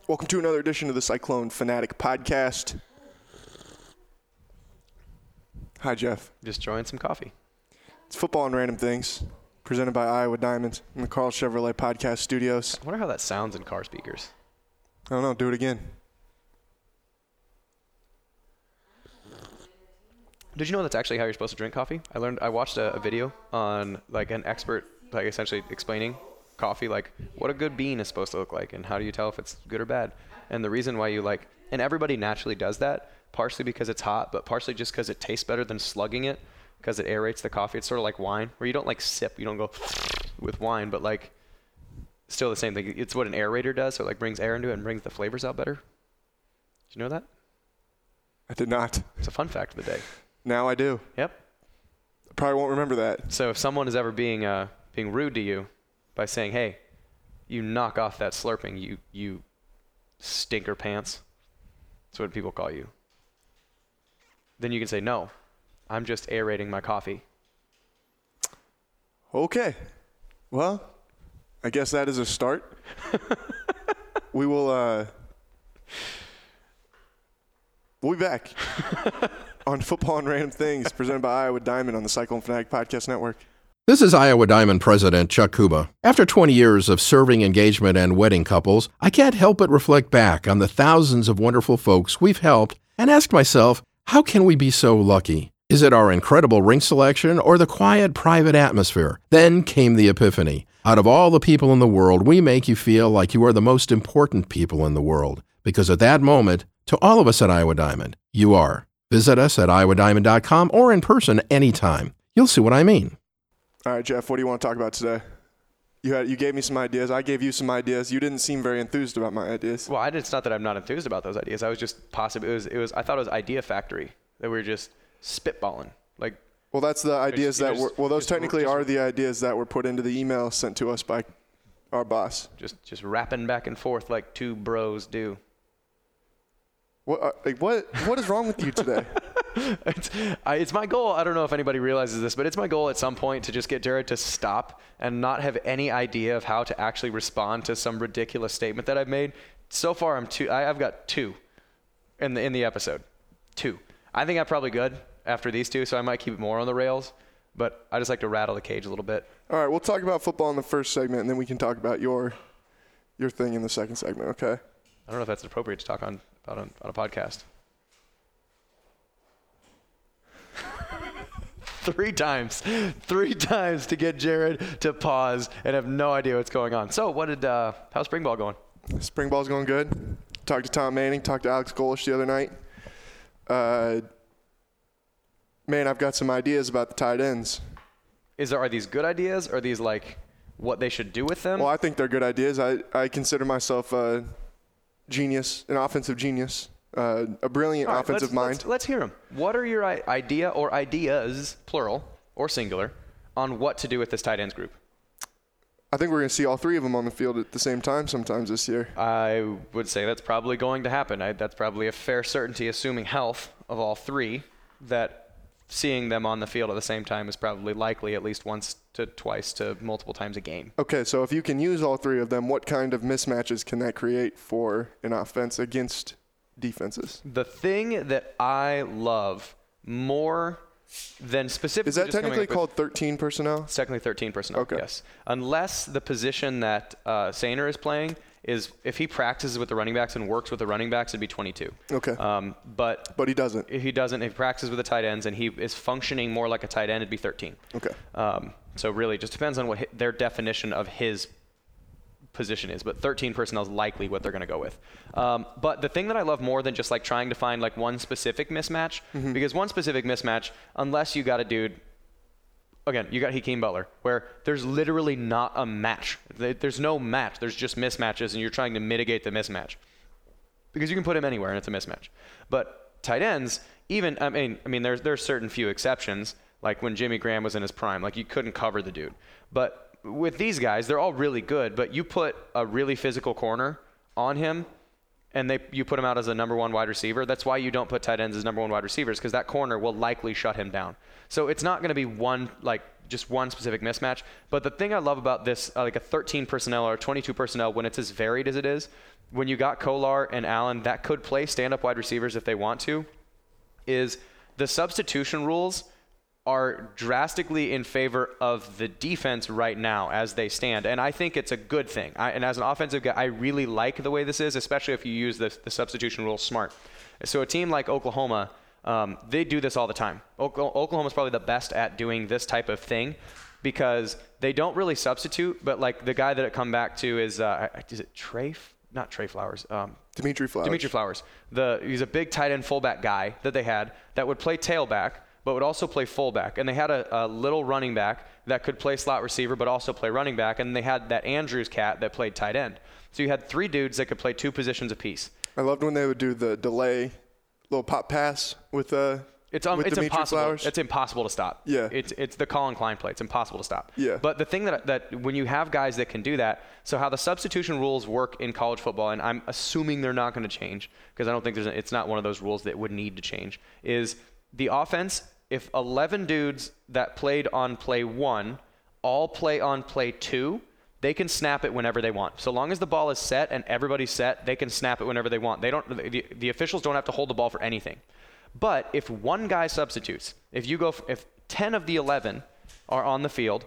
Welcome to another edition of the Cyclone Fanatic Podcast. Hi, Jeff. Just enjoying some coffee. It's Football and Random Things, presented by Iowa Diamond in the Carl Chevrolet Podcast Studios. I wonder how that sounds in car speakers. I don't know. Do it again. Did you know that's actually how you're supposed to drink coffee? I watched a video on like an expert, like essentially explaining coffee, like what a good bean is supposed to look like and how do you tell if it's good or bad. And the reason why and everybody naturally does that, partially because it's hot, but partially just because it tastes better than slugging it, because it aerates the coffee. It's sort of like wine, where you don't like sip, you don't go with wine, but like still the same thing. It's what an aerator does, so it like brings air into it and brings the flavors out better. Did you know that? I did not. It's a fun fact of the day. Now I do. Yep. I probably won't remember that. So if someone is ever being rude to you by saying, hey, you knock off that slurping, you stinker pants, that's what people call you. Then you can say, no, I'm just aerating my coffee. Okay. Well, I guess that is a start. We will we'll be back on Football and Random Things, presented by Iowa Diamond on the Cyclone Fanatic Podcast Network. This is Iowa Diamond President Chuck Kuba. After 20 years of serving engagement and wedding couples, I can't help but reflect back on the thousands of wonderful folks we've helped and ask myself, how can we be so lucky? Is it our incredible ring selection or the quiet, private atmosphere? Then came the epiphany. Out of all the people in the world, we make you feel like you are the most important people in the world. Because at that moment, to all of us at Iowa Diamond, you are. Visit us at iowadiamond.com or in person anytime. You'll see what I mean. All right, Jeff, what do you want to talk about today? You gave me some ideas. I gave you some ideas. You didn't seem very enthused about my ideas. Well, it's not that I'm not enthused about those ideas. I was just I thought it was Idea Factory, that we were just spitballing. Well, that's the ideas those technically are the ideas that were put into the email sent to us by our boss. Just rapping back and forth like two bros do. What is wrong with you today? It's my goal. I don't know if anybody realizes this, but it's my goal at some point to just get Jared to stop and not have any idea of how to actually respond to some ridiculous statement that I've made. So far, I've got two in the episode. Two. I think I'm probably good after these two, so I might keep it more on the rails. But I just like to rattle the cage a little bit. All right, we'll talk about football in the first segment, and then we can talk about your thing in the second segment. Okay? I don't know if that's appropriate to talk on a podcast. Three times to get Jared to pause and have no idea what's going on. So how's spring ball going? Spring ball's going good. Talked to Tom Manning, talked to Alex Golish the other night. Man, I've got some ideas about the tight ends. Are these good ideas, or are these like what they should do with them? Well, I think they're good ideas. I consider myself a genius, an offensive genius. A brilliant offensive mind. Let's hear them. What are your idea or ideas, plural or singular, on what to do with this tight ends group? I think we're going to see all three of them on the field at the same time sometimes this year. I would say that's probably going to happen. That's probably a fair certainty, assuming health of all three, that seeing them on the field at the same time is probably likely at least once to twice to multiple times a game. Okay, so if you can use all three of them, what kind of mismatches can that create for an offense against defenses? The thing that I love more than specifically... Is that technically called 13 personnel? It's technically 13 personnel, okay. Yes. Unless the position that Sainer is playing is, if he practices with the running backs and works with the running backs, it'd be 22. Okay. But he doesn't. If he doesn't, if he practices with the tight ends and he is functioning more like a tight end, it'd be 13. Okay. So really, it just depends on what their definition of his position is, but 13 personnel is likely what they're going to go with. But the thing that I love more than just like trying to find like one specific mismatch, because one specific mismatch, unless you got a dude, again, you got Hakeem Butler, where there's literally not a match. There's no match. There's just mismatches, and you're trying to mitigate the mismatch. Because you can put him anywhere, and it's a mismatch. But tight ends, there's certain few exceptions, like when Jimmy Graham was in his prime. Like, you couldn't cover the dude. But with these guys, they're all really good, but you put a really physical corner on him, and you put him out as a number one wide receiver. That's why you don't put tight ends as number one wide receivers, because that corner will likely shut him down. So it's not going to be just one specific mismatch. But the thing I love about this, like a 13 personnel or 22 personnel, when it's as varied as it is, when you got Kolar and Allen that could play stand-up wide receivers if they want to, is the substitution rules are drastically in favor of the defense right now as they stand. And I think it's a good thing. And as an offensive guy, I really like the way this is, especially if you use the substitution rules smart. So a team like Oklahoma, they do this all the time. Oklahoma's probably the best at doing this type of thing because they don't really substitute, but like the guy that it come back to is it Trey? Not Trey Flowers. Dimitri Flowers. Dimitri Flowers. He's a big tight end fullback guy that they had that would play tailback, but would also play fullback. And they had a little running back that could play slot receiver, but also play running back. And they had that Andrews cat that played tight end. So you had 3 dudes that could play 2 positions apiece. I loved when they would do the delay, little pop pass with it's Dimitri impossible. Flowers. It's impossible to stop. Yeah. It's the Colin Klein play. It's impossible to stop. Yeah. But the thing that when you have guys that can do that, so how the substitution rules work in college football, and I'm assuming they're not going to change because I don't think it's not one of those rules that would need to change, is the offense, if 11 dudes that played on play 1 all play on play 2, they can snap it whenever they want. So long as the ball is set and everybody's set, they can snap it whenever they want. The officials don't have to hold the ball for anything. But if one guy substitutes, if 10 of the 11 are on the field,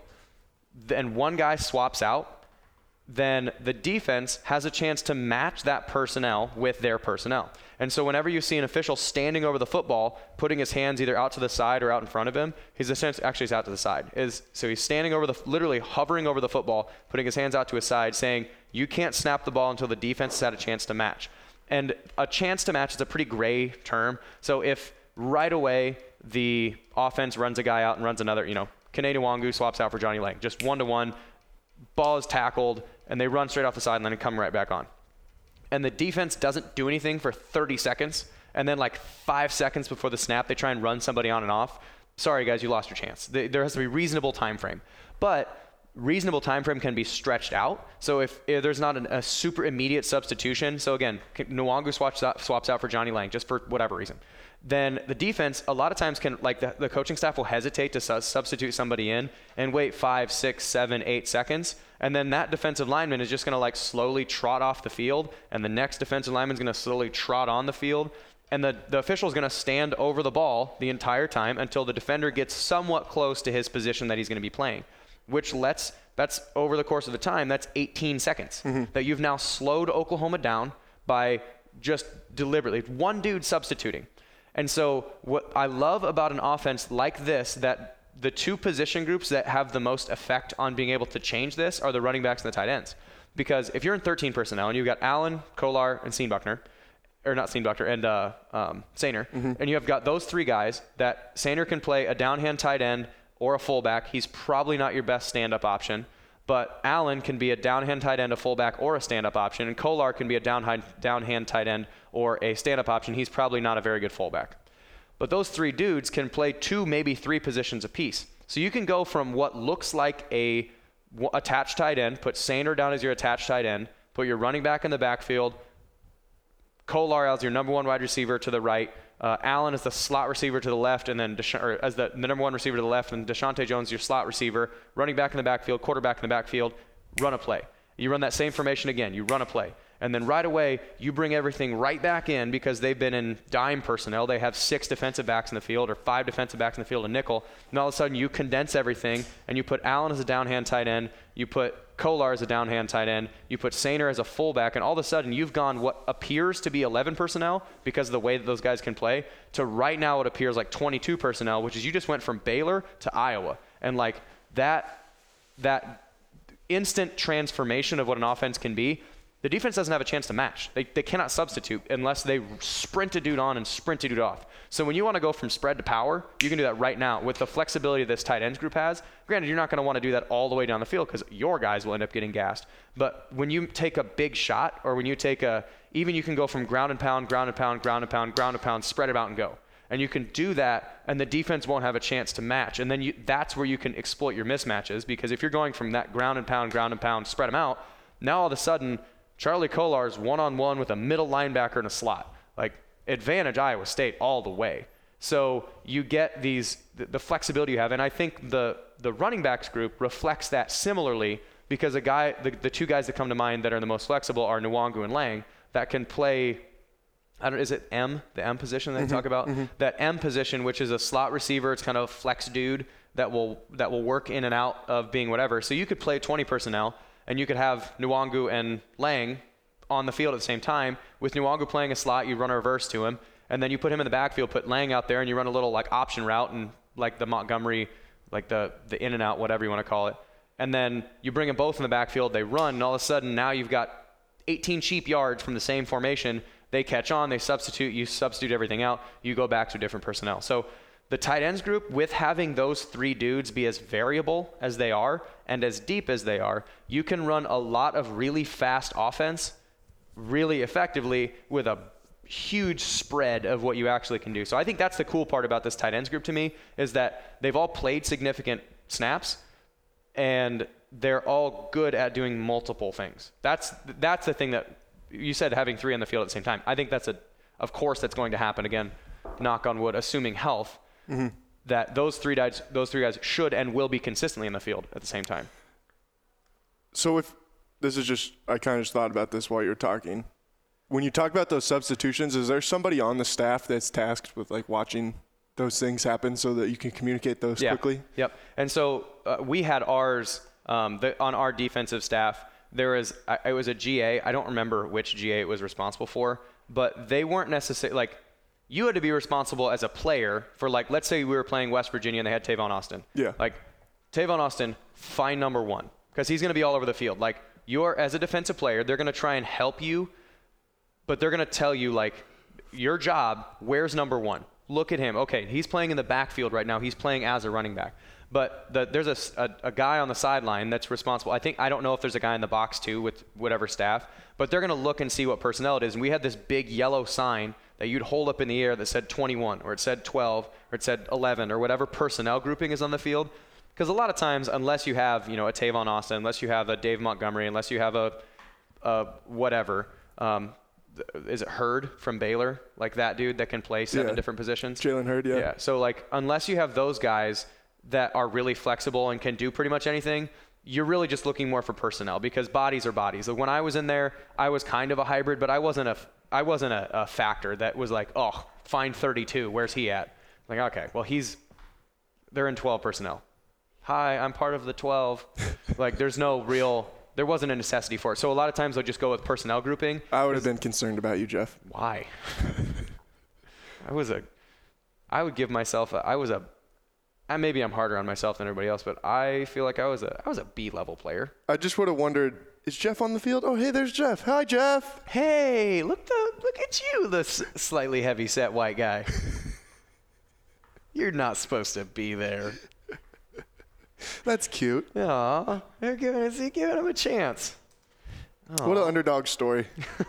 then one guy swaps out, then the defense has a chance to match that personnel with their personnel. And so whenever you see an official standing over the football, putting his hands either out to the side or out in front of him, he's out to the side. So he's standing over literally hovering over the football, putting his hands out to his side, saying, you can't snap the ball until the defense has had a chance to match. And a chance to match is a pretty gray term. So if right away the offense runs a guy out and runs another, Kennedy Nwangu swaps out for Johnny Lang, just 1-to-1, ball is tackled, and they run straight off the sideline and come right back on. And the defense doesn't do anything for 30 seconds, and then like 5 seconds before the snap, they try and run somebody on and off. Sorry, guys, you lost your chance. There has to be reasonable time frame. But reasonable time frame can be stretched out. So if there's not a super immediate substitution, so again, Nwangu swaps out for Johnny Lang just for whatever reason, then the defense a lot of times can, like the coaching staff will hesitate to substitute somebody in and wait 5, 6, 7, 8 seconds. And then that defensive lineman is just going to like slowly trot off the field, and the next defensive lineman is going to slowly trot on the field. And the official is going to stand over the ball the entire time until the defender gets somewhat close to his position that he's going to be playing, which that's over the course of the time, that's 18 seconds that you've now slowed Oklahoma down by just deliberately one dude substituting. And so what I love about an offense like this, that the 2 position groups that have the most effect on being able to change this are the running backs and the tight ends. Because if you're in 13 personnel and you've got Allen, Kolar, and Sainer, and you have got those 3 guys that Sainer can play a downhand tight end or a fullback. He's probably not your best stand-up option, but Allen can be a downhand tight end, a fullback, or a stand-up option, and Kolar can be a downhand tight end or a stand-up option. He's probably not a very good fullback. But those 3 dudes can play 2, maybe 3 positions apiece. So you can go from what looks like a attached tight end, put Sainer down as your attached tight end, put your running back in the backfield, Kolar as your number 1 wide receiver to the right, Allen as the slot receiver to the left, and then as the number 1 receiver to the left, and Deshaunte Jones your slot receiver, running back in the backfield, quarterback in the backfield, run a play. You run that same formation again, you run a play. And then right away, you bring everything right back in because they've been in dime personnel. They have 6 defensive backs in the field or 5 defensive backs in the field, a nickel. And all of a sudden, you condense everything, and you put Allen as a downhand tight end, you put Kolar as a downhand tight end, you put Sainer as a fullback, and all of a sudden, you've gone what appears to be 11 personnel because of the way that those guys can play to right now it appears like 22 personnel, which is you just went from Baylor to Iowa. And like that instant transformation of what an offense can be, the defense doesn't have a chance to match. They cannot substitute unless they sprint a dude on and sprint a dude off. So when you want to go from spread to power, you can do that right now with the flexibility this tight ends group has. Granted, you're not going to want to do that all the way down the field because your guys will end up getting gassed. But when you take a big shot, or when you take even you can go from ground and pound, spread it out and go. And you can do that, and the defense won't have a chance to match. And then that's where you can exploit your mismatches, because if you're going from that ground and pound, spread them out, now all of a sudden, Charlie Kolar's one-on-one with a middle linebacker in a slot. Like, advantage Iowa State all the way. So you get the flexibility you have, and I think the running backs group reflects that similarly, because the two guys that come to mind that are the most flexible are Nwangu and Lang that can play. Is it the M position they talk about? That M position, which is a slot receiver, it's kind of a flex dude that will work in and out of being whatever. So you could play 20 personnel, and you could have Nwangu and Lang on the field at the same time. With Nwangu playing a slot, you run a reverse to him, and then you put him in the backfield, put Lang out there, and you run a little like option route and like the Montgomery, like the in and out, whatever you want to call it. And then you bring them both in the backfield, they run, and all of a sudden now you've got 18 cheap yards from the same formation. They catch on, they substitute, you substitute everything out, you go back to different personnel. So the tight ends group, with having those three dudes be as variable as they are and as deep as they are, you can run a lot of really fast offense really effectively with a huge spread of what you actually can do. So I think that's the cool part about this tight ends group to me, is that they've all played significant snaps and they're all good at doing multiple things. That's the thing that you said, having three on the field at the same time. I think of course that's going to happen again, knock on wood, assuming health, that those three guys should and will be consistently in the field at the same time. So I kind of just thought about this while you were talking. When you talk about those substitutions, is there somebody on the staff that's tasked with like watching those things happen so that you can communicate those quickly? Yep. And so we had ours on our defensive staff. It was a GA. I don't remember which GA it was responsible for, but they weren't necessarily like, you had to be responsible as a player for, like, let's say we were playing West Virginia and they had Tavon Austin. Yeah. Like, Tavon Austin, find number one, because he's going to be all over the field. Like, as a defensive player, they're going to try and help you, but they're going to tell you, like, your job, where's number one? Look at him. Okay, he's playing in the backfield right now. He's playing as a running back. But there's a guy on the sideline that's responsible. I don't know if there's a guy in the box too with whatever staff, but they're going to look and see what personnel it is. And we had this big yellow sign that you'd hold up in the air that said 21 or it said 12 or it said 11 or whatever personnel grouping is on the field. Because a lot of times, unless you have a Tavon Austin, unless you have a Dave Montgomery, unless you have a whatever, is it Hurd from Baylor? Like that dude that can play seven different positions? Jalen Hurd, yeah. Yeah, so like unless you have those guys that are really flexible and can do pretty much anything, you're really just looking more for personnel, because bodies are bodies. Like when I was in there, I was kind of a hybrid, but I wasn't a factor that was like, oh, find 32. Where's he at? Like, okay, well they're in 12 personnel. Hi, I'm part of the 12. Like there wasn't a necessity for it. So a lot of times they'll just go with personnel grouping. I would have been concerned about you, Jeff. Why? Maybe I'm harder on myself than everybody else, but I feel like I was a B-level player. I just would have wondered, is Jeff on the field? Oh, hey, there's Jeff. Hi, Jeff. Hey, look at you, the slightly heavy-set white guy. You're not supposed to be there. That's cute. Aw, they're giving him a chance. Aww. What an underdog story.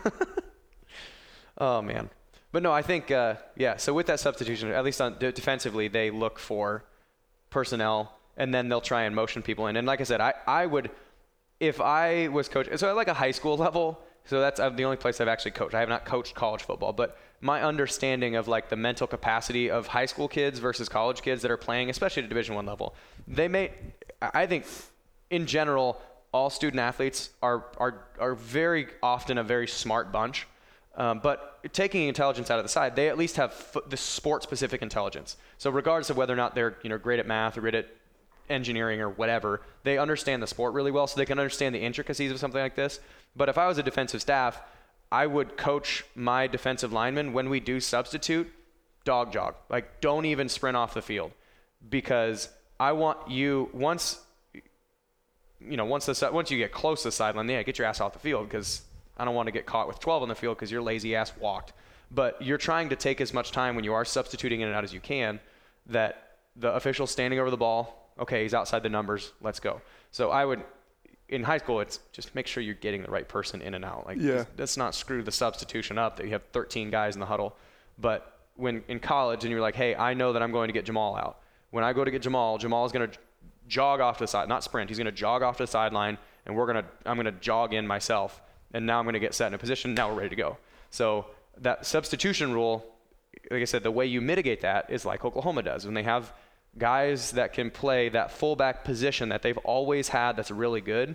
Oh, man. But no, I think, so with that substitution, at least defensively, they look for personnel, and then they'll try and motion people in. And like I said, I would, if I was coaching, so at like a high school level, so that's the only place I've actually coached. I have not coached college football, but my understanding of like the mental capacity of high school kids versus college kids that are playing, especially at Division I level, I think in general, all student athletes are very often a very smart bunch. But taking intelligence out of the side, they at least have the sport-specific intelligence. So regardless of whether or not they're great at math or great at engineering or whatever, they understand the sport really well, so they can understand the intricacies of something like this. But if I was a defensive staff, I would coach my defensive linemen when we do substitute, dog jog. Like, don't even sprint off the field, because I want you once you get close to the sideline, get your ass off the field, because I don't want to get caught with 12 on the field because your lazy ass walked. But you're trying to take as much time when you are substituting in and out as you can, that the official's standing over the ball. Okay, he's outside the numbers. Let's go. So I would, in high school, it's just make sure you're getting the right person in and out. Like, let's not screw the substitution up that you have 13 guys in the huddle. But when in college and you're like, hey, I know that I'm going to get Jamal out. When I go to get Jamal is going to jog off to the side, not sprint. He's going to jog off to the sideline, and I'm going to jog in myself. And now I'm going to get set in a position. Now we're ready to go. So that substitution rule, like I said, the way you mitigate that is like Oklahoma does. When they have guys that can play that fullback position that they've always had that's really good,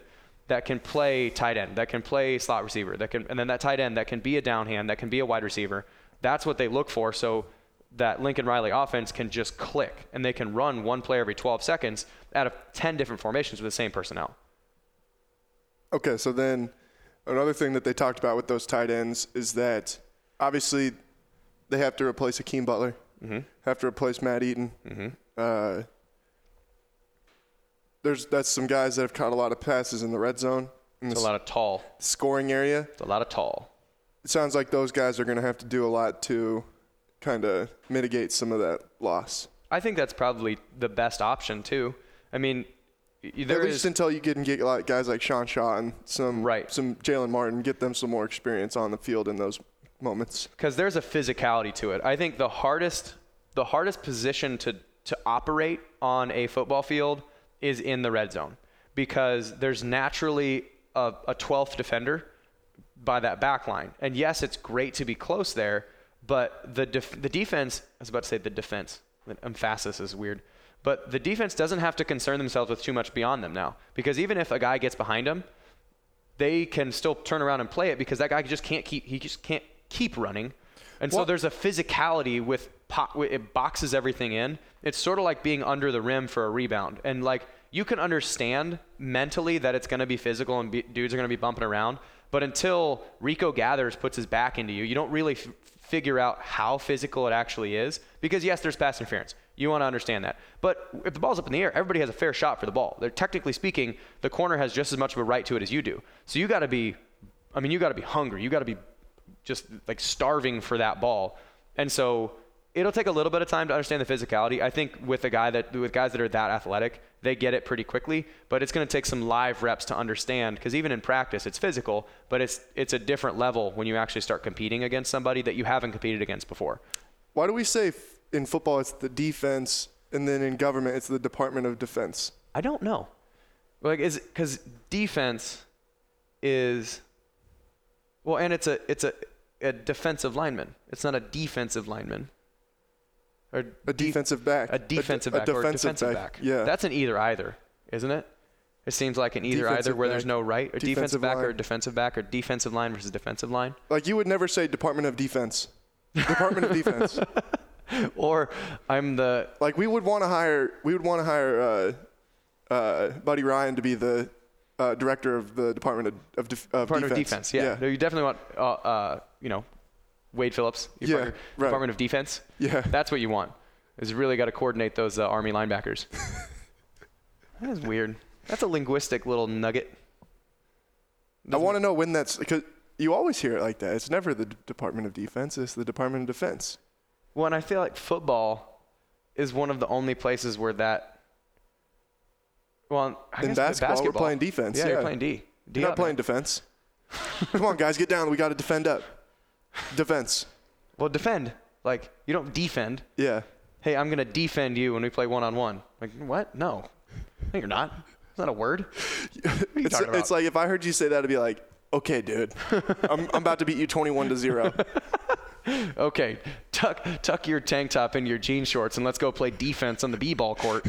that can play tight end, that can play slot receiver, and then that tight end that can be a down hand, that can be a wide receiver. That's what they look for, so that Lincoln Riley offense can just click, and they can run one play every 12 seconds out of 10 different formations with the same personnel. Okay, so then another thing that they talked about with those tight ends is that obviously they have to replace Hakeem Butler, have to replace Matt Eaton. That's some guys that have caught a lot of passes in the red zone. It's a lot of tall. Scoring area. It's a lot of tall. It sounds like those guys are going to have to do a lot to kind of mitigate some of that loss. I think that's probably the best option, too. I mean, at least until you can get like guys like Sean Shaw and some Jalen Martin, get them some more experience on the field in those moments. Because there's a physicality to it. I think the hardest position to operate on a football field is in the red zone, because there's naturally a 12th defender by that back line. And yes, it's great to be close there, but the defense, I was about to say the defense, the emphasis is weird, but the defense doesn't have to concern themselves with too much beyond them now, because even if a guy gets behind them, they can still turn around and play it, because that guy just can't keep running. And so there's a physicality with it boxes everything in. It's sort of like being under the rim for a rebound. And like, you can understand mentally that it's going to be physical and dudes are going to be bumping around. But until Rico Gathers puts his back into you, you don't really figure out how physical it actually is. Because yes, there's pass interference. You want to understand that. But if the ball's up in the air, everybody has a fair shot for the ball. Technically speaking, the corner has just as much of a right to it as you do. So you got to be hungry. You got to be just like starving for that ball. And so it'll take a little bit of time to understand the physicality. I think with guys that are that athletic, they get it pretty quickly, but it's going to take some live reps to understand, because even in practice, it's physical, but it's a different level when you actually start competing against somebody that you haven't competed against before. Why do we say in football it's the defense, and then in government it's the Department of Defense? I don't know. Like, because defense is, well, and it's a defensive lineman. It's not a defensive lineman. Or a defensive back. A defensive back or a defensive back. Yeah. That's an either, isn't it? It seems like an either where there's no right. Or defensive back or defensive back, or defensive line versus defensive line. Like, you would never say Department of Defense. Department of Defense. Or I'm the... Like, we would want to hire Buddy Ryan to be the director of the Department of Defense. Yeah. No, you definitely want, Wade Phillips, Department of Defense. Yeah. That's what you want. Is really got to coordinate those Army linebackers. That is weird. That's a linguistic little nugget. I want to know when that's, because you always hear it like that. It's never the Department of Defense. It's the Department of Defense. Well, and I feel like football is one of the only places where that. Well, I guess basketball, we're playing defense. Yeah, you're playing D. You're not playing defense. Come on, guys, get down. We got to defend up. Defense. Well, defend. Like, you don't defend. Yeah. Hey, I'm going to defend you when we play one-on-one. Like, what? No, you're not. It's not a word. What are you talking about? It's like, if I heard you say that, I'd be like, okay, dude. I'm about to beat you 21-0. Okay, tuck your tank top in your jean shorts and let's go play defense on the b-ball court.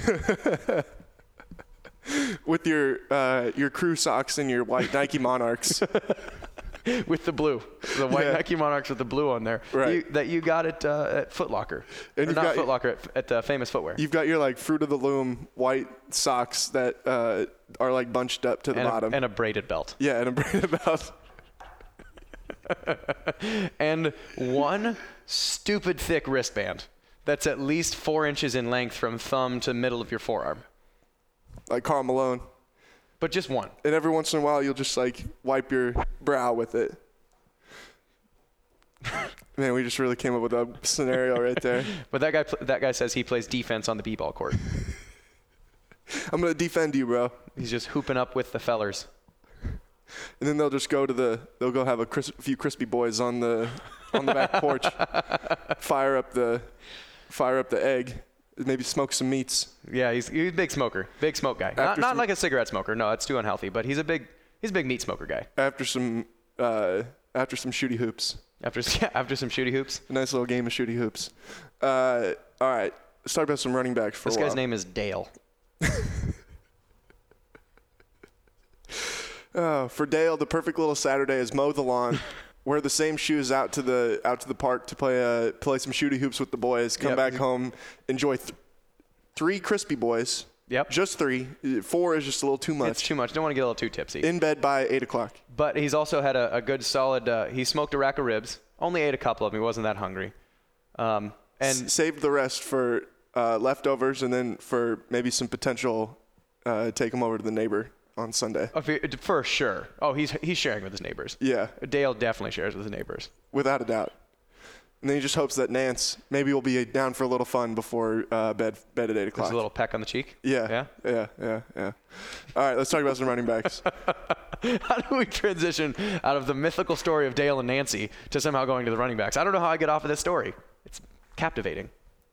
With your crew socks and your white Nike Monarchs. With the blue. The white Nike Monarchs with the blue on there. Right. That you got at Foot Locker. And not Foot Locker, at Famous Footwear. You've got your like Fruit of the Loom white socks that are like bunched up to the bottom. And a braided belt. Yeah, and a braided belt. And one stupid thick wristband that's at least 4 inches in length from thumb to middle of your forearm. Like Karl Malone. But just one. And every once in a while, you'll just like wipe your brow with it. Man, we just really came up with a scenario right there. But that guy says he plays defense on the b-ball court. I'm gonna defend you, bro. He's just hooping up with the fellers. And then they'll just go have a few crispy boys on the back porch. Fire up the egg. Maybe smoke some meats. Yeah, he's a big smoker, big smoke guy. Not like a cigarette smoker. No, that's too unhealthy. But he's a big meat smoker guy. After some shooty hoops. After some shooty hoops. A nice little game of shooty hoops. All right, let's talk about some running backs for a while. This guy's name is Dale. For Dale, the perfect little Saturday is mow the lawn, wear the same shoes out to the park to play some shooty hoops with the boys, come back home, enjoy 3 crispy boys. Yep. Just 3. 4 is just a little too much. It's too much. Don't want to get a little too tipsy. In bed by 8 o'clock. But he's also had a good solid, he smoked a rack of ribs. Only ate a couple of them. He wasn't that hungry. And saved the rest for leftovers and then for maybe some potential take them over to the neighbor on Sunday. For sure. Oh, he's sharing with his neighbors. Yeah. Dale definitely shares with his neighbors. Without a doubt. And then he just hopes that Nance maybe will be down for a little fun before bed at 8 o'clock. Just a little peck on the cheek? Yeah. All right, let's talk about some running backs. How do we transition out of the mythical story of Dale and Nancy to somehow going to the running backs? I don't know how I get off of this story. It's captivating.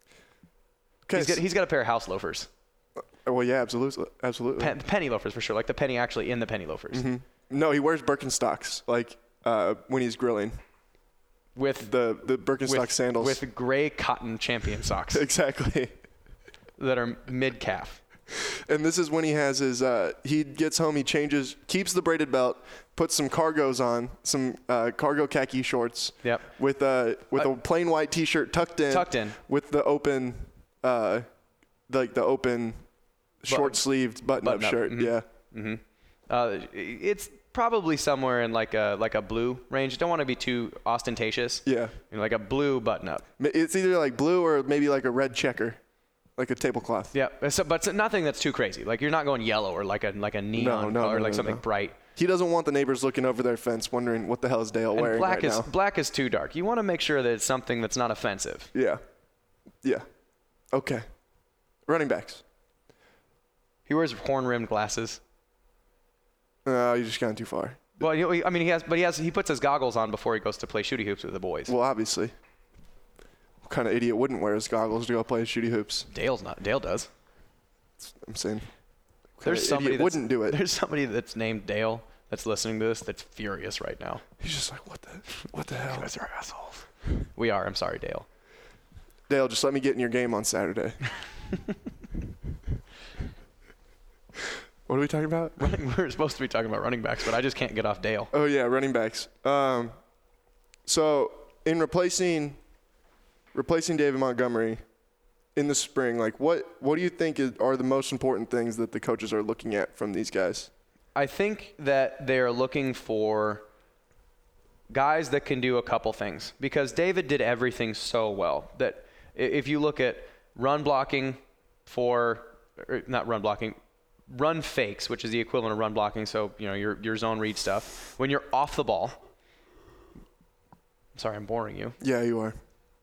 He's got a pair of house loafers. Well, yeah, absolutely. Penny loafers for sure, like the penny actually in the penny loafers. Mm-hmm. No, he wears Birkenstocks, like when he's grilling. With the Birkenstock sandals. With gray cotton Champion socks. Exactly. That are mid-calf. And this is when he has his, he gets home, he changes, keeps the braided belt, puts some cargos on, some cargo khaki shorts. Yep. With a plain white T-shirt tucked in. With the open, the open short-sleeved button-up shirt. Mm-hmm. Yeah. Mm-hmm. It's probably somewhere in like a blue range. Don't want to be too ostentatious. Yeah. Like a blue button-up. It's either like blue or maybe like a red checker. Like a tablecloth. Yeah, but nothing that's too crazy. Like you're not going yellow or like a neon color, like something bright. He doesn't want the neighbors looking over their fence wondering what the hell is Dale wearing right now. Black is too dark. You want to make sure that it's something that's not offensive. Yeah. Okay. Running backs. He wears horn-rimmed glasses. You just gone too far. Well, I mean, he puts his goggles on before he goes to play shooty hoops with the boys. Well, obviously. What kind of idiot wouldn't wear his goggles to go play shooty hoops? Dale does. I'm saying. There's somebody that wouldn't do it. There's somebody that's named Dale that's listening to this that's furious right now. He's just like, what the hell? You guys are assholes. We are. I'm sorry, Dale. Dale, just let me get in your game on Saturday. What are we talking about? We're supposed to be talking about running backs, but I just can't get off Dale. Oh, yeah, running backs. So in replacing David Montgomery in the spring, like what do you think are the most important things that the coaches are looking at from these guys? I think that they're looking for guys that can do a couple things because David did everything so well that if you look at run fakes, which is the equivalent of run blocking, so your zone read stuff. When you're off the ball, I'm sorry, I'm boring you. Yeah, you are.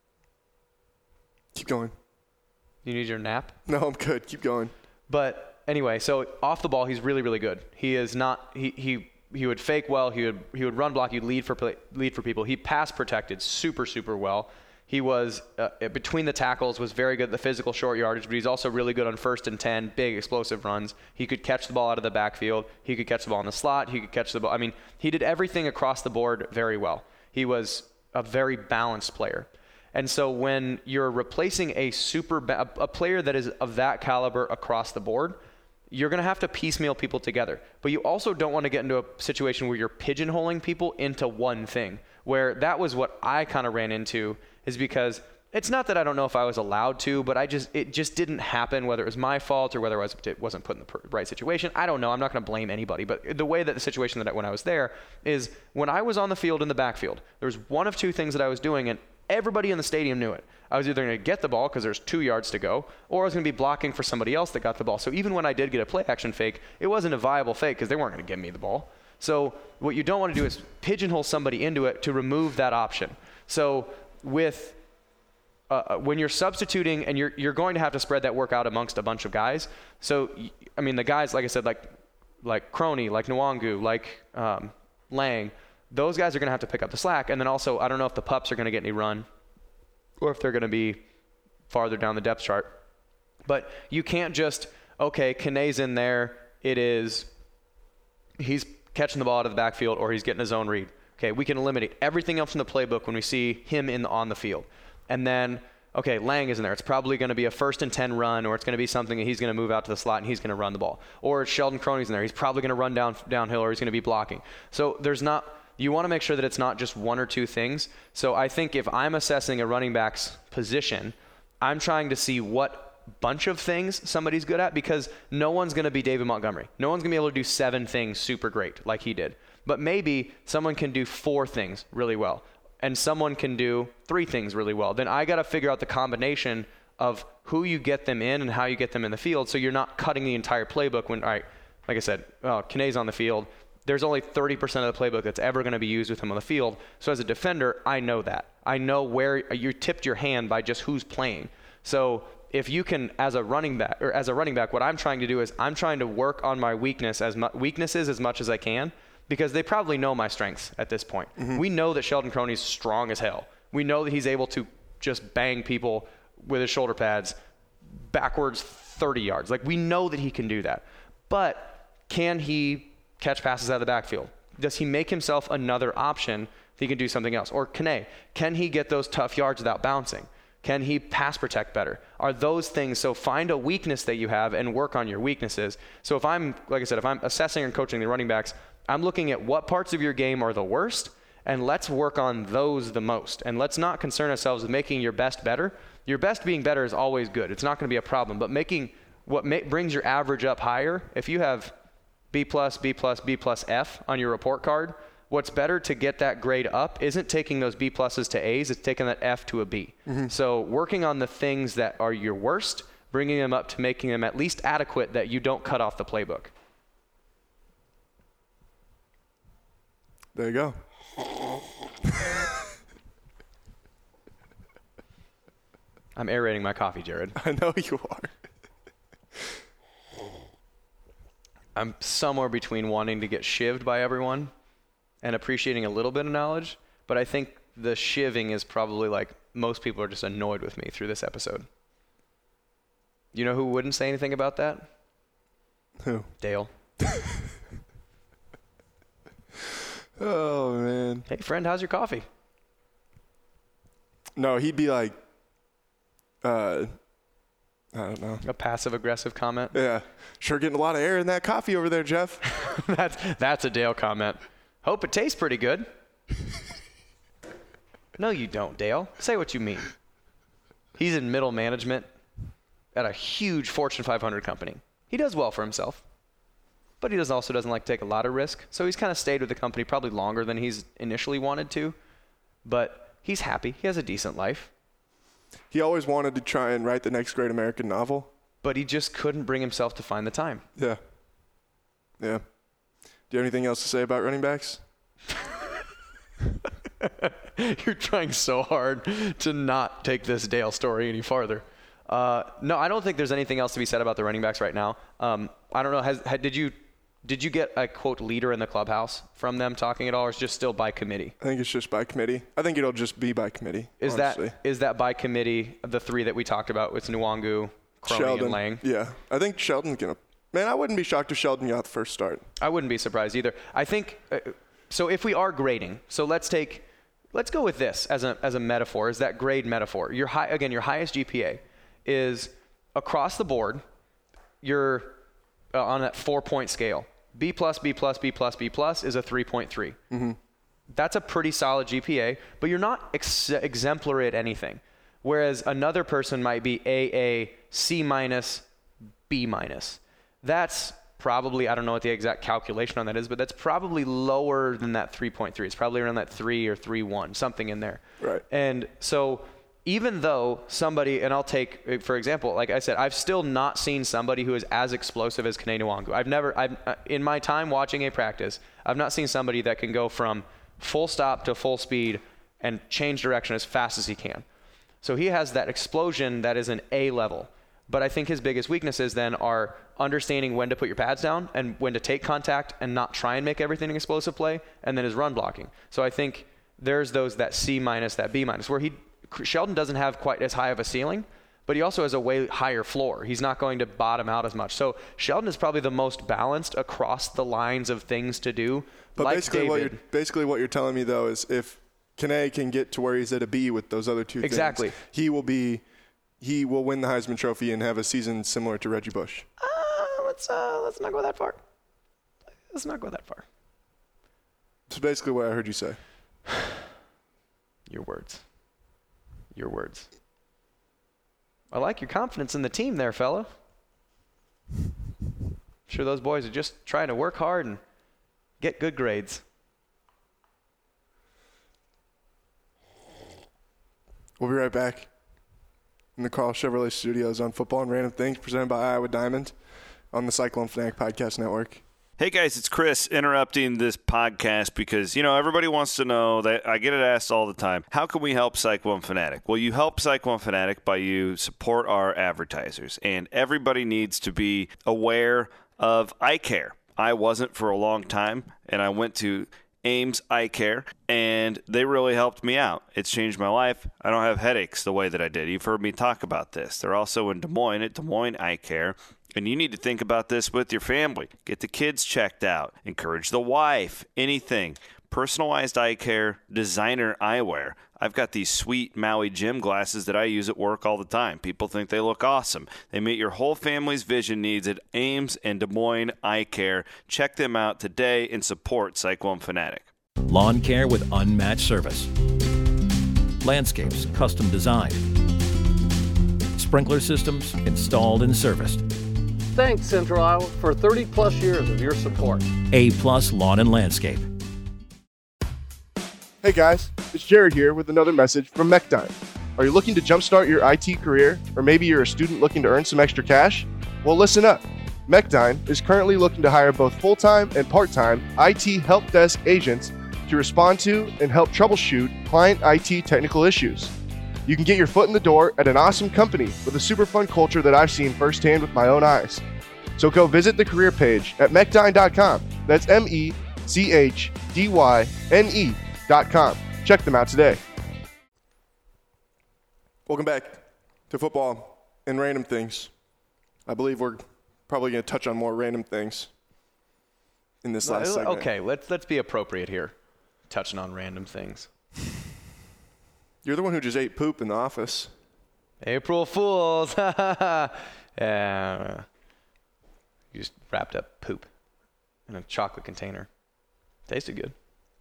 Keep going. You need your nap? No, I'm good. Keep going. But anyway, so off the ball, he's really, really good. He is not. He would fake well. He would run block. He'd lead for people. He pass protected super, super well. He was between the tackles, was very good at the physical short yardage, but he's also really good on 1st and 10, big explosive runs. He could catch the ball out of the backfield. He could catch the ball in the slot. He could catch the ball. I mean, he did everything across the board very well. He was a very balanced player. And so when you're replacing a player that is of that caliber across the board, you're going to have to piecemeal people together. But you also don't want to get into a situation where you're pigeonholing people into one thing, where that was what I kind of ran into, is because it's not that I don't know if I was allowed to, but it just didn't happen, whether it was my fault or whether it wasn't put in the right situation. I don't know. I'm not going to blame anybody. But the way that the situation when I was there is when I was on the field in the backfield, there was one of two things that I was doing, and everybody in the stadium knew it. I was either going to get the ball because there's 2 yards to go, or I was going to be blocking for somebody else that got the ball. So even when I did get a play action fake, it wasn't a viable fake because they weren't going to give me the ball. So what you don't want to do is pigeonhole somebody into it to remove that option. So with when you're substituting and you're going to have to spread that work out amongst a bunch of guys. So, I mean, the guys, like I said, like Crony, like Nwangu, like Lang, those guys are going to have to pick up the slack. And then also, I don't know if the pups are going to get any run or if they're going to be farther down the depth chart. But you can't just, okay, Kane's in there. He's catching the ball out of the backfield or he's getting his own read. Okay, we can eliminate everything else in the playbook when we see him on the field. And then okay, Lang isn't there. It's probably going to be a 1st and 10 run, or it's going to be something that he's going to move out to the slot and he's going to run the ball. Or Sheldon Croney's in there. He's probably going to run downhill, or he's going to be blocking. So you want to make sure that it's not just one or two things. So I think if I'm assessing a running back's position, I'm trying to see what bunch of things somebody's good at, because no one's going to be David Montgomery. No one's going to be able to do 7 things super great like he did. But maybe someone can do 4 things really well, and someone can do 3 things really well. Then I got to figure out the combination of who you get them in and how you get them in the field, so you're not cutting the entire playbook when, all right, like I said, Kanae's on the field. There's only 30% of the playbook that's ever going to be used with him on the field. So as a defender, I know that. I know where you tipped your hand by just who's playing. So if you can, as a running back, what I'm trying to do is I'm trying to work on my weaknesses as much as I can, because they probably know my strengths at this point. Mm-hmm. We know that Sheldon Croney's strong as hell. We know that he's able to just bang people with his shoulder pads backwards 30 yards. Like, we know that he can do that. But can he catch passes out of the backfield? Does he make himself another option if he can do something else? Or Kanae, can he get those tough yards without bouncing? Can he pass protect better? Are those things? So find a weakness that you have and work on your weaknesses. So if I'm assessing and coaching the running backs, I'm looking at what parts of your game are the worst, and let's work on those the most. And let's not concern ourselves with making your best better. Your best being better is always good. It's not going to be a problem. But making brings your average up higher, if you have B+, B+, B+, F on your report card, what's better to get that grade up isn't taking those B+ to A's, it's taking that F to a B. Mm-hmm. So working on the things that are your worst, bringing them up to making them at least adequate that you don't cut off the playbook. There you go. I'm aerating my coffee, Jared. I know you are. I'm somewhere between wanting to get shivved by everyone and appreciating a little bit of knowledge, but I think the shivving is probably like most people are just annoyed with me through this episode. You know who wouldn't say anything about that? Who? Dale. Oh, man. Hey, friend, how's your coffee? No, he'd be like, I don't know. A passive-aggressive comment? Yeah. Sure getting a lot of air in that coffee over there, Jeff. That's a Dale comment. Hope it tastes pretty good. No, you don't, Dale. Say what you mean. He's in middle management at a huge Fortune 500 company. He does well for himself. But he also doesn't like to take a lot of risk. So he's kind of stayed with the company probably longer than he's initially wanted to. But he's happy. He has a decent life. He always wanted to try and write the next great American novel. But he just couldn't bring himself to find the time. Yeah. Yeah. Do you have anything else to say about running backs? You're trying so hard to not take this Dale story any farther. No, I don't think there's anything else to be said about the running backs right now. I don't know. Did you get a, quote, leader in the clubhouse from them talking at all, or is it just still by committee? I think it's just by committee. I think it'll just be by committee, Is that by committee, the 3 that we talked about? It's Nwangu, Croney, and Lang? Yeah. I think Sheldon's going to – man, I wouldn't be shocked if Sheldon got the first start. I wouldn't be surprised either. I think so if we are grading, so let's go with this as a metaphor, is that grade metaphor. Your highest GPA is across the board, you're on that 4-point scale. B+, B+, B+, B+, B+ is a 3.3. Mm-hmm. That's a pretty solid GPA, but you're not exemplary at anything. Whereas another person might be AA, C-, B-. That's probably, I don't know what the exact calculation on that is, but that's probably lower than that 3.3. It's probably around that 3 or 3.1, something in there. Right. And so even though somebody, and I'll take, for example, like I said, I've still not seen somebody who is as explosive as Kanae Nwangu. In my time watching a practice, I've not seen somebody that can go from full stop to full speed and change direction as fast as he can. So he has that explosion that is an A level. But I think his biggest weaknesses then are understanding when to put your pads down and when to take contact and not try and make everything an explosive play, and then his run blocking. So I think there's that C-, that B-, where Sheldon doesn't have quite as high of a ceiling, but he also has a way higher floor. He's not going to bottom out as much. So Sheldon is probably the most balanced across the lines of things to do. But like basically, David, what you're telling me though is if Kane can get to where he's at a B with those other two Exactly. things, he will win the Heisman Trophy and have a season similar to Reggie Bush. Let's not go that far. Let's not go that far. That's basically what I heard you say. Your words. Your words. I like your confidence in the team there, fella. I'm sure those boys are just trying to work hard and get good grades. We'll be right back in the Carl Chevrolet Studios on Football and Random Things, presented by Iowa Diamond on the Cyclone Fanatic Podcast Network. Hey guys, it's Chris interrupting this podcast because, everybody wants to know that I get it asked all the time. How can we help Cyclone Fanatic? Well, you help Cyclone Fanatic by you support our advertisers, and everybody needs to be aware of eye care. I wasn't for a long time, and I went to Ames Eye Care, and they really helped me out. It's changed my life. I don't have headaches the way that I did. You've heard me talk about this. They're also in Des Moines at Des Moines Eye Care. And you need to think about this with your family. Get the kids checked out. Encourage the wife. Anything. Personalized eye care, designer eyewear. I've got these sweet Maui gym glasses that I use at work all the time. People think they look awesome. They meet your whole family's vision needs at Ames and Des Moines Eye Care. Check them out today and support Cyclone Fanatic. Lawn care with unmatched service. Landscapes custom designed. Sprinkler systems installed and serviced. Thanks, Central Iowa, for 30-plus years of your support. A-plus Lawn and Landscape. Hey guys, it's Jared here with another message from MechDime. Are you looking to jumpstart your IT career, or maybe you're a student looking to earn some extra cash? Well, listen up. MechDime is currently looking to hire both full-time and part-time IT help desk agents to respond to and help troubleshoot client IT technical issues. You can get your foot in the door at an awesome company with a super fun culture that I've seen firsthand with my own eyes. So go visit the career page at mechdyne.com. That's MECHDYNE.com. Check them out today. Welcome back to Football and Random Things. I believe we're probably going to touch on more random things in this last segment. Okay, let's be appropriate here, touching on random things. You're the one who just ate poop in the office. April Fools. Yeah. You just wrapped up poop in a chocolate container. Tasted good.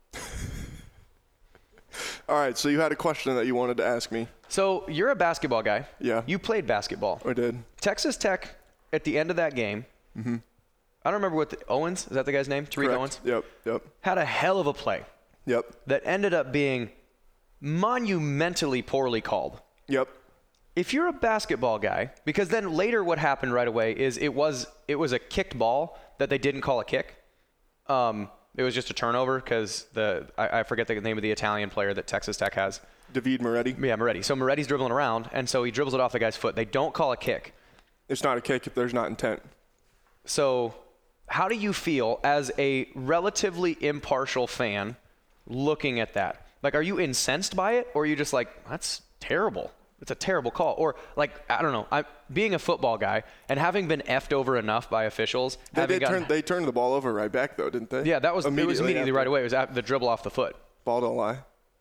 All right, so you had a question that you wanted to ask me. So you're a basketball guy. Yeah. You played basketball. I did. Texas Tech, at the end of that game, I don't remember what Owens, is that the guy's name? Tariq Owens? Yep. Had a hell of a play. Yep. That ended up being monumentally poorly called. Yep. If you're a basketball guy, because then later what happened right away is it was a kicked ball that they didn't call a kick. It was just a turnover because I forget the name of the Italian player that Texas Tech has. David Moretti. Yeah, Moretti. So Moretti's dribbling around, and so he dribbles it off the guy's foot. They don't call a kick. It's not a kick if there's not intent. So how do you feel as a relatively impartial fan looking at that? Like, are you incensed by it, or are you just like, that's terrible? It's a terrible call. Or, like, I don't know. Being a football guy and having been effed over enough by officials. They turned the ball over right back, though, didn't they? Yeah, it was immediately right away. It was the dribble off the foot. Ball don't lie.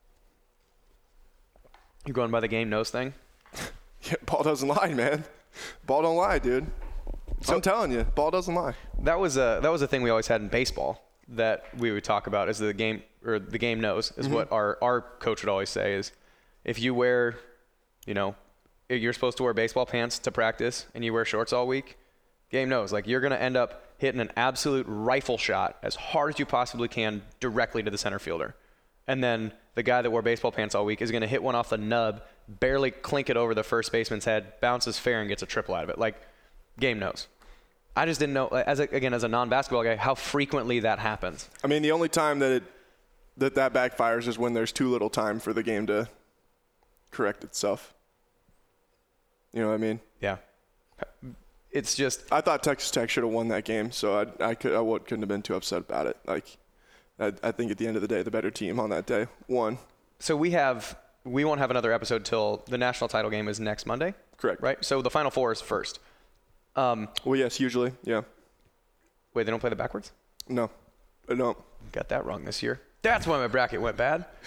You going by the game knows thing? Yeah, ball doesn't lie, man. Ball don't lie, dude. So, I'm telling you, ball doesn't lie. That was a thing we always had in baseball that we would talk about, is the game knows, is what our coach would always say is, if you wear, you're supposed to wear baseball pants to practice and you wear shorts all week, game knows. Like, you're going to end up hitting an absolute rifle shot as hard as you possibly can directly to the center fielder. And then the guy that wore baseball pants all week is going to hit one off the nub, barely clink it over the first baseman's head, bounces fair, and gets a triple out of it. Like, game knows. I just didn't know, as a non-basketball guy, how frequently that happens. I mean, the only time that backfires is when there's too little time for the game to correct itself. You know what I mean? Yeah. It's just, I thought Texas Tech should have won that game, so I couldn't have been too upset about it. Like, I think at the end of the day, the better team on that day won. So we won't have another episode till the national title game is next Monday. Correct. Right? So the Final Four is first. Well, yes, usually, yeah. Wait, they don't play that backwards? No, I don't. Got that wrong this year. That's why my bracket went bad.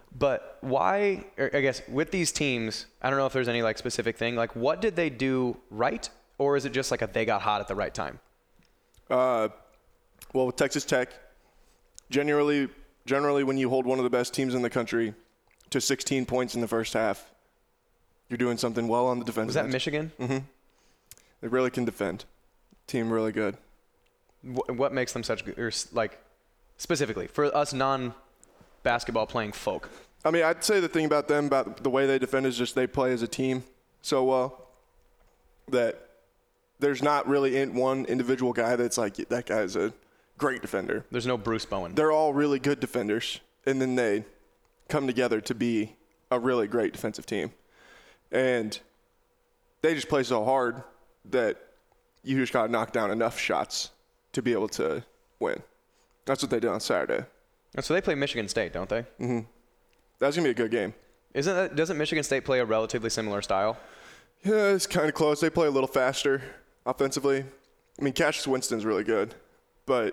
But why, or I guess with these teams, I don't know if there's any like specific thing, like what did they do right? Or is it just like they got hot at the right time? Well, with Texas Tech, generally when you hold one of the best teams in the country to 16 points in the first half, you're doing something well on the defensive Was that end. Michigan? Mm-hmm. They really can defend. Team really good. What makes them such good, or like specifically for us non-basketball playing folk? I mean, I'd say the thing about them, about the way they defend, is just they play as a team so well that there's not really one individual guy that's like, that guy's a great defender. There's no Bruce Bowen. They're all really good defenders, and then they come together to be a really great defensive team. And they just play so hard that you just got to knock down enough shots to be able to win. That's what they did on Saturday. And so they play Michigan State, don't they? Mm-hmm. That's going to be a good game. Doesn't Michigan State play a relatively similar style? Yeah, it's kind of close. They play a little faster offensively. I mean, Cassius Winston's really good. But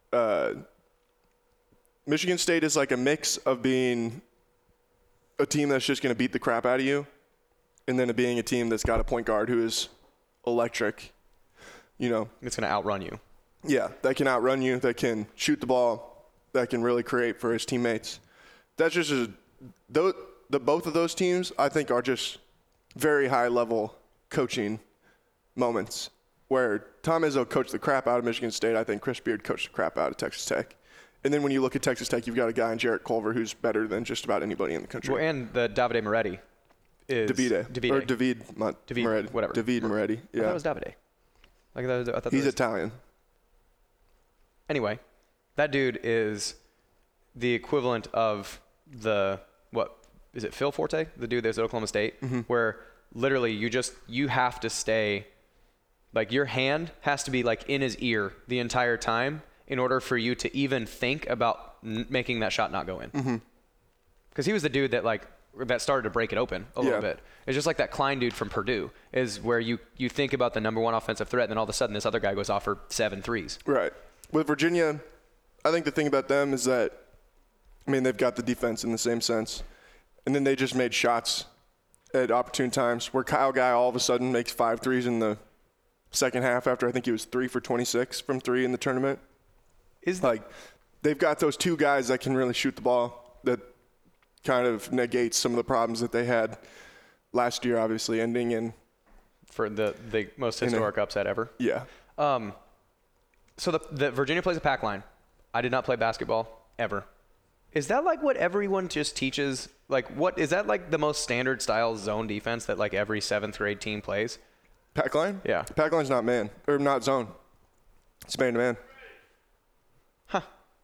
Michigan State is like a mix of being a team that's just going to beat the crap out of you and then being a team that's got a point guard who is electric. You know, it's going to outrun you. Yeah, that can outrun you, that can shoot the ball, that can really create for his teammates. That's just both of those teams, I think, are just very high-level coaching moments where Tom Izzo coached the crap out of Michigan State. I think Chris Beard coached the crap out of Texas Tech. And then when you look at Texas Tech, you've got a guy in Jarrett Culver who's better than just about anybody in the country. Well, and the Davide Moretti is David Moretti. Whatever. David Moretti. Yeah. I thought it was Davide. I thought he's Italian. Anyway, that dude is the equivalent of what is it, Phil Forte, the dude that's at Oklahoma State, mm-hmm. where literally you have to stay, like your hand has to be like in his ear the entire time in order for you to even think about making that shot not go in. Mm-hmm. Because he was the dude that started to break it open a little bit. It's just like that Klein dude from Purdue is where you think about the number one offensive threat, and then all of a sudden this other guy goes off for 7 threes. Right. With Virginia, I think the thing about them is that, I mean, they've got the defense in the same sense, and then they just made shots at opportune times where Kyle Guy all of a sudden makes 5 threes in the second half after I think he was 3 for 26 from 3 in the tournament. They've got those two guys that can really shoot the ball that kind of negates some of the problems that they had last year, obviously ending in for the most historic upset ever. Yeah. So the Virginia plays a pack line. I did not play basketball ever. Is that like what everyone just teaches? Like, what is that like the most standard style zone defense that like every 7th grade team plays? Pack line? Yeah. Pack line's not man or not zone. It's man to man. Huh.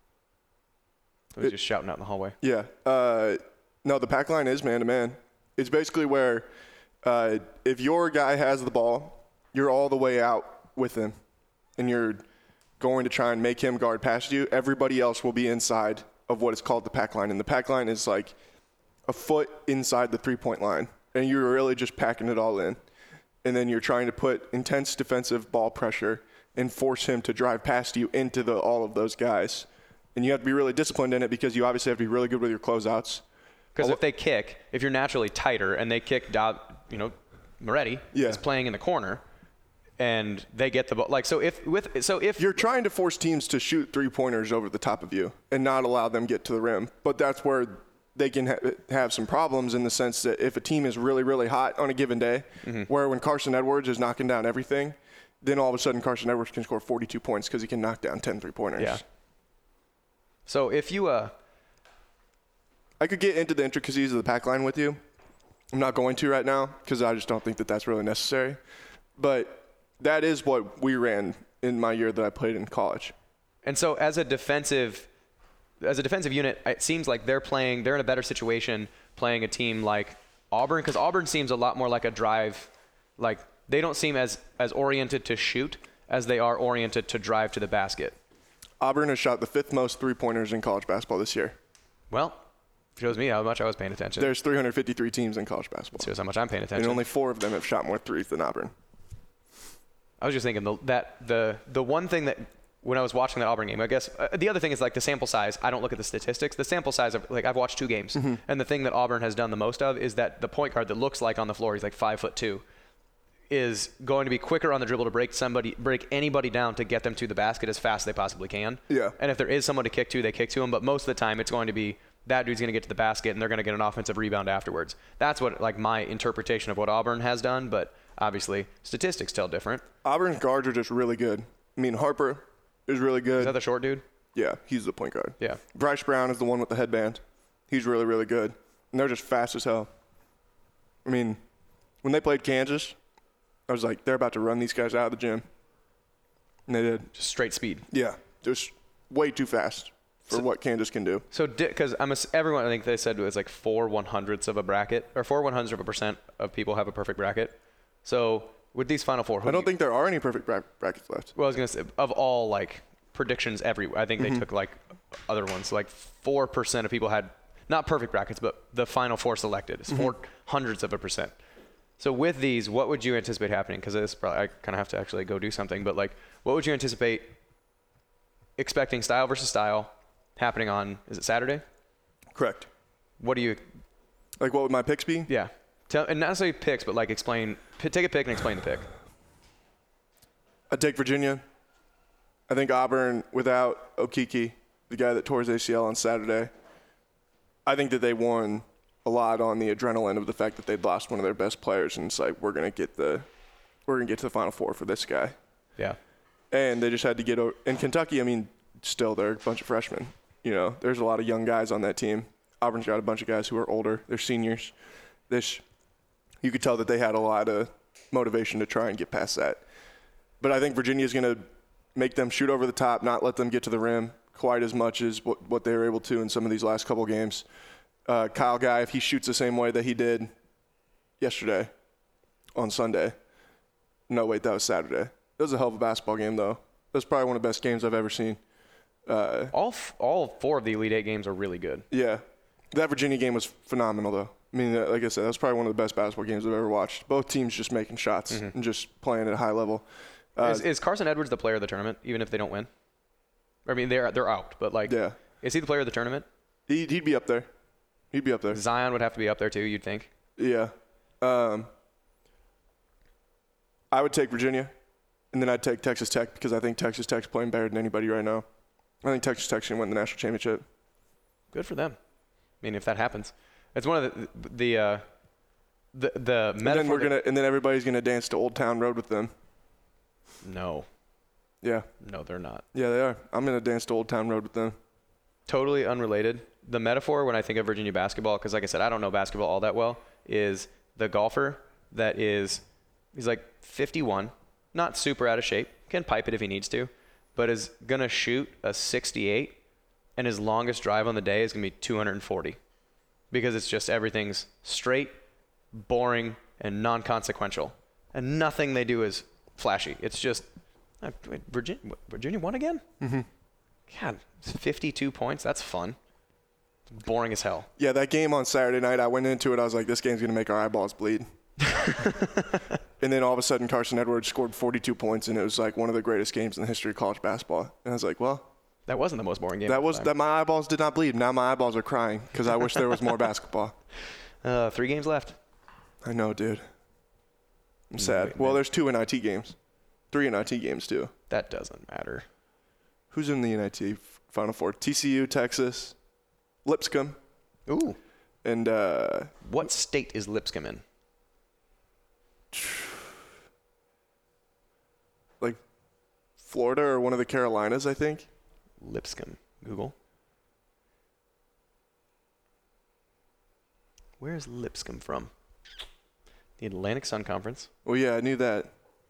I was just shouting out in the hallway. Yeah. No, the pack line is man to man. It's basically where if your guy has the ball, you're all the way out with him, and you're going to try and make him guard past you. Everybody else will be inside of what is called the pack line, and the pack line is like a foot inside the three-point line, and you're really just packing it all in. And then you're trying to put intense defensive ball pressure and force him to drive past you into all of those guys. And you have to be really disciplined in it because you obviously have to be really good with your closeouts. Because if you're naturally tighter and they kick, Moretti is playing in the corner, and they get the ball. Like so if you're trying to force teams to shoot 3-pointers over the top of you and not allow them get to the rim, but that's where they can have some problems in the sense that if a team is really, really hot on a given day, mm-hmm. where when Carson Edwards is knocking down everything, then all of a sudden Carson Edwards can score 42 points because he can knock down 10 3-pointers. Yeah. So if you I could get into the intricacies of the pack line with you. I'm not going to right now because I just don't think that that's really necessary. But that is what we ran in my year that I played in college. And so as a defensive unit, it seems like they're in a better situation playing a team like Auburn, because Auburn seems a lot more like a drive. Like they don't seem as oriented to shoot as they are oriented to drive to the basket. Auburn has shot the 5th most 3-pointers in college basketball this year. Well, shows me how much I was paying attention. There's 353 teams in college basketball. Shows how much I'm paying attention. And only 4 of them have shot more threes than Auburn. I was just thinking that the one thing that when I was watching that Auburn game, I guess the other thing is like the sample size. I don't look at the statistics. The sample size of, like, I've watched 2 games, and the thing that Auburn has done the most of is that the point guard that looks like on the floor, he's like 5'2", is going to be quicker on the dribble to break anybody down to get them to the basket as fast as they possibly can. Yeah. And if there is someone to kick to, they kick to him. But most of the time, it's going to be that dude's going to get to the basket, and they're going to get an offensive rebound afterwards. That's what, like, my interpretation of what Auburn has done. But obviously, statistics tell different. Auburn's guards are just really good. I mean, Harper is really good. Is that the short dude? Yeah, he's the point guard. Yeah. Bryce Brown is the one with the headband. He's really, really good. And they're just fast as hell. I mean, when they played Kansas, I was like, they're about to run these guys out of the gym. And they did. Just straight speed. Yeah, just way too fast for what Kansas can do. So, because everyone, I think they said it was like 4/100ths of a bracket, or 4/100% of people have a perfect bracket. So, with these Final Four, I don't think there are any perfect brackets left. Well, I was going to say, of all, like, predictions everywhere, I think they took, like, other ones. Like, 4% of people had, not perfect brackets, but the Final Four selected. It's 0.04%. So, with these, what would you anticipate happening? Because this probably, I kind of have to actually go do something. But, like, what would you anticipate expecting style versus style happening on, is it Saturday? Correct. What do you... Like, what would my picks be? Yeah. And not necessarily picks, but, like, explain... Take a pick and explain the pick. I'd take Virginia. I think Auburn, without Okeke, the guy that tore his ACL on Saturday, I think that they won a lot on the adrenaline of the fact that they'd lost one of their best players, and it's like, we're gonna get to the Final Four for this guy. Yeah. And they just had to get over. In Kentucky, I mean, still they're a bunch of freshmen. You know, there's a lot of young guys on that team. Auburn's got a bunch of guys who are older. They're seniors. You could tell that they had a lot of motivation to try and get past that. But I think Virginia's going to make them shoot over the top, not let them get to the rim quite as much as what they were able to in some of these last couple games. Kyle Guy, if he shoots the same way that he did yesterday on Sunday. No, wait, that was Saturday. That was a hell of a basketball game, though. That's probably one of the best games I've ever seen. All 4 of the Elite 8 games are really good. Yeah. That Virginia game was phenomenal, though. I mean, like I said, that's probably one of the best basketball games I've ever watched. Both teams just making shots and just playing at a high level. Is Carson Edwards the player of the tournament, even if they don't win? I mean, they're out, but, like, yeah. Is he the player of the tournament? He'd be up there. He'd be up there. Zion would have to be up there, too, you'd think. Yeah. I would take Virginia, and then I'd take Texas Tech because I think Texas Tech's playing better than anybody right now. I think Texas Tech's going to win the national championship. Good for them. I mean, if that happens. It's one of the metaphor. And then everybody's gonna dance to Old Town Road with them. No. Yeah. No, they're not. Yeah, they are. I'm gonna dance to Old Town Road with them. Totally unrelated. The metaphor when I think of Virginia basketball, because like I said, I don't know basketball all that well, is the golfer that he's like 51, not super out of shape, can pipe it if he needs to, but is gonna shoot a 68, and his longest drive on the day is gonna be 240. Because it's just everything's straight, boring, and non-consequential. And nothing they do is flashy. It's just, Virginia won again? Mm-hmm. God, 52 points? That's fun. It's boring as hell. Yeah, that game on Saturday night, I went into it, I was like, this game's going to make our eyeballs bleed. And then all of a sudden, Carson Edwards scored 42 points, and it was like one of the greatest games in the history of college basketball. And I was like, well... That wasn't the most boring game. That my eyeballs did not bleed. Now my eyeballs are crying because I wish there was more basketball. 3 games left. I know, dude. I'm sad. Well, there's 2 NIT games. 3 NIT games, too. That doesn't matter. Who's in the NIT Final Four? TCU, Texas, Lipscomb. Ooh. And what state is Lipscomb in? Like Florida or one of the Carolinas, I think. Lipscomb. Google. Where is Lipscomb from? The Atlantic Sun Conference. Well, yeah, I knew that.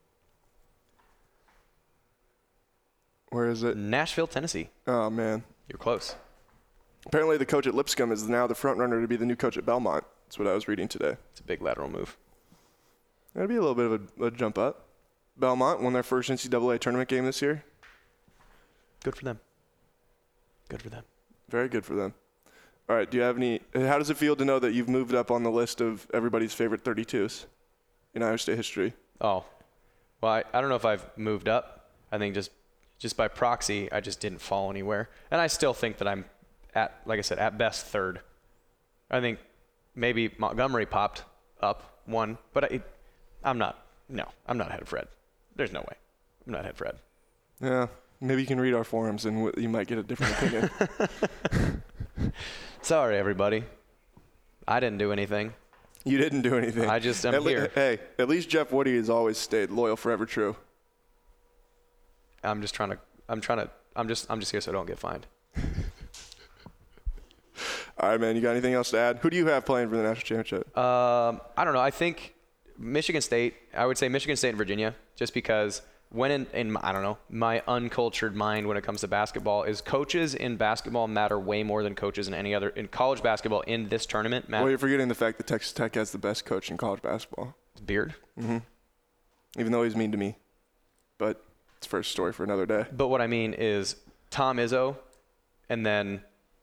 Where is it? Nashville, Tennessee. Oh, man. You're close. Apparently the coach at Lipscomb is now the front runner to be the new coach at Belmont. That's what I was reading today. It's a big lateral move. That'd be a little bit of a jump up. Belmont won their first NCAA tournament game this year. Good for them. Good for them. Very good for them. All right, do you have any – how does it feel to know that you've moved up on the list of everybody's favorite 32s in Iowa State history? Oh. Well, I don't know if I've moved up. I think just just by proxy, I just didn't fall anywhere. And I still think that I'm like I said, at best third. I think maybe Montgomery popped up one, but I'm not ahead of Fred. There's no way. I'm not ahead of Fred. Yeah. Maybe you can read our forums and you might get a different opinion. Sorry, everybody. I didn't do anything. You didn't do anything. I just am here. Hey, at least Jeff Woody has always stayed loyal, forever true. I'm just here so I don't get fined. All right, man. You got anything else to add? Who do you have playing for the national championship? I don't know. I think Michigan State. I would say Michigan State and Virginia, just because when in I don't know, my uncultured mind when it comes to basketball is coaches in basketball matter way more than coaches in any other in college basketball in this tournament. Well, you're forgetting the fact that Texas Tech has the best coach in college basketball. Beard. Mm-hmm. Even though he's mean to me, but it's first story for another day. But what I mean is Tom Izzo, and then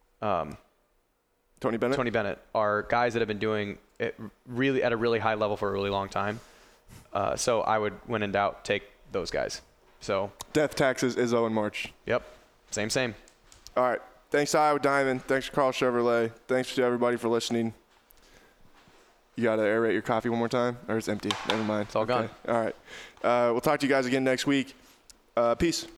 Tony Bennett are guys that have been doing it really at a really high level for a really long time. So I would, when in doubt, take those guys. So Death Taxes, Izzo, and March. Yep. Same. All right. Thanks to Iowa Diamond. Thanks to Carl Chevrolet. Thanks to everybody for listening. You got to aerate your coffee one more time? Or it's empty? Never mind. It's all gone. All right. We'll talk to you guys again next week. Peace.